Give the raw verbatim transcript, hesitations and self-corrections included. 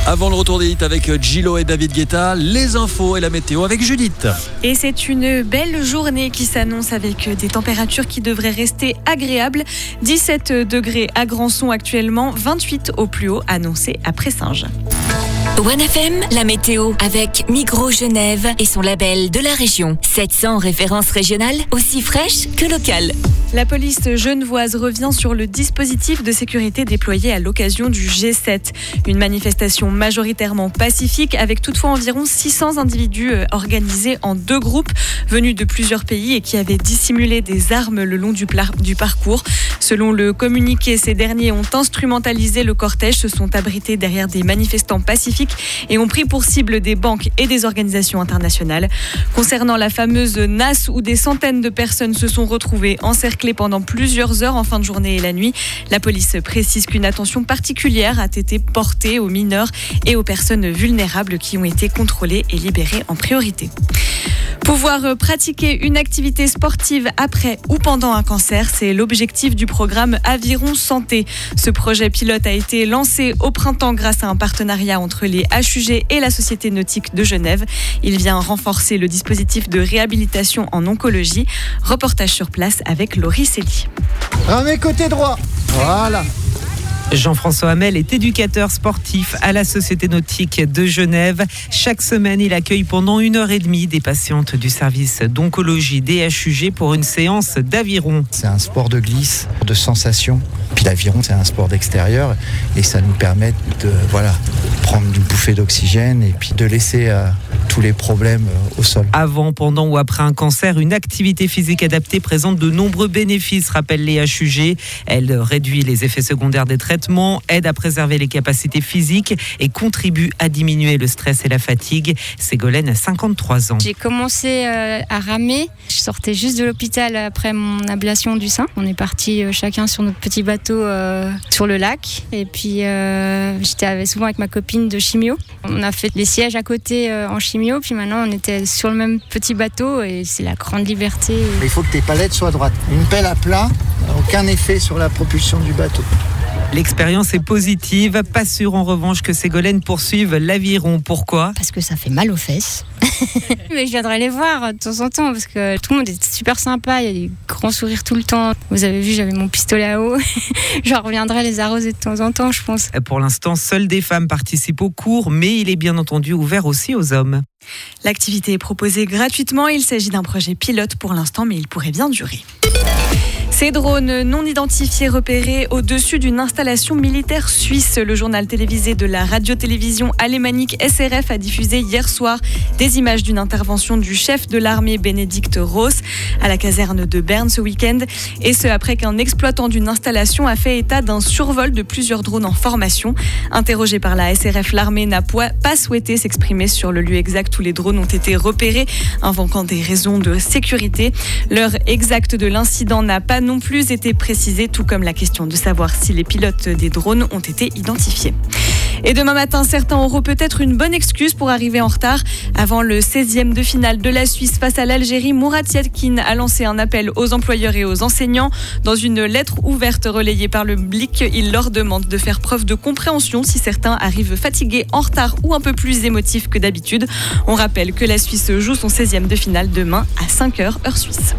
Avant le retour des hits avec Gillo et David Guetta, les infos et la météo avec Judith. Et c'est une belle journée qui s'annonce avec des températures qui devraient rester agréables. dix-sept degrés à Grandson actuellement, vingt-huit au plus haut annoncé à Pressinges. One F M, la météo avec Migros Genève et son label de la région. sept cents références régionales, aussi fraîches que locales. La police genevoise revient sur le dispositif de sécurité déployé à l'occasion du G sept. Une manifestation majoritairement pacifique avec toutefois environ six cents individus organisés en deux groupes venus de plusieurs pays et qui avaient dissimulé des armes le long du, pla- du parcours. Selon le communiqué, ces derniers ont instrumentalisé le cortège, se sont abrités derrière des manifestants pacifiques et ont pris pour cible des banques et des organisations internationales. Concernant la fameuse N A S où des centaines de personnes se sont retrouvées encerclées pendant plusieurs heures en fin de journée et la nuit, la police précise qu'une attention particulière a été portée aux mineurs et aux personnes vulnérables qui ont été contrôlées et libérées en priorité. Pouvoir pratiquer une activité sportive après ou pendant un cancer, c'est l'objectif du programme Aviron Santé. Ce projet pilote a été lancé au printemps grâce à un partenariat entre les H U G et la Société nautique de Genève. Il vient renforcer le dispositif de réhabilitation en oncologie. Reportage sur place avec Laurie Célie. Ramez côté droit, voilà. Jean-François Hamel est éducateur sportif à la Société nautique de Genève. Chaque semaine, il accueille pendant une heure et demie des patientes du service d'oncologie des H U G pour une séance d'aviron. C'est un sport de glisse, de sensation. Puis l'aviron, c'est un sport d'extérieur et ça nous permet de voilà, prendre une bouffée d'oxygène et puis de laisser euh, tous les problèmes euh, au sol. Avant, pendant ou après un cancer, une activité physique adaptée présente de nombreux bénéfices, rappellent les H U G. Elle réduit les effets secondaires des traitements, aide à préserver les capacités physiques et contribue à diminuer le stress et la fatigue. Ségolène a cinquante-trois ans. J'ai commencé euh, à ramer. Je sortais juste de l'hôpital après mon ablation du sein. On est partis euh, chacun sur notre petit bateau euh, sur le lac. Et puis euh, j'étais souvent avec ma copine de chimio. On a fait les sièges à côté euh, en chimio. Puis maintenant on était sur le même petit bateau et c'est la grande liberté. Il faut que tes palettes soient droites. Une pelle à plat, aucun effet sur la propulsion du bateau. L'expérience est positive, pas sûr en revanche que Ségolène poursuive l'aviron. Pourquoi ? Parce que ça fait mal aux fesses. Mais je viendrai les voir de temps en temps parce que tout le monde est super sympa, il y a des grands sourires tout le temps. Vous avez vu, j'avais mon pistolet à eau. Je reviendrai les arroser de temps en temps, je pense. Pour l'instant, seules des femmes participent au cours, mais il est bien entendu ouvert aussi aux hommes. L'activité est proposée gratuitement. Il s'agit d'un projet pilote pour l'instant, mais il pourrait bien durer. Ces drones non identifiés repérés au-dessus d'une installation militaire suisse. Le journal télévisé de la radio-télévision alémanique S R F a diffusé hier soir des images d'une intervention du chef de l'armée Bénédicte Ross à la caserne de Berne ce week-end. Et ce, après qu'un exploitant d'une installation a fait état d'un survol de plusieurs drones en formation. Interrogé par la S R F, l'armée n'a pas souhaité s'exprimer sur le lieu exact où les drones ont été repérés, invoquant des raisons de sécurité. L'heure exacte de l'incident n'a pas non plus été précisée, tout comme la question de savoir si les pilotes des drones ont été identifiés. Et demain matin, certains auront peut-être une bonne excuse pour arriver en retard. Avant le seizième de finale de la Suisse face à l'Algérie, Murat Yatkin a lancé un appel aux employeurs et aux enseignants. Dans une lettre ouverte relayée par le Blick, il leur demande de faire preuve de compréhension si certains arrivent fatigués, en retard ou un peu plus émotifs que d'habitude. On rappelle que la Suisse joue son seizième de finale demain à cinq heures, heure suisse.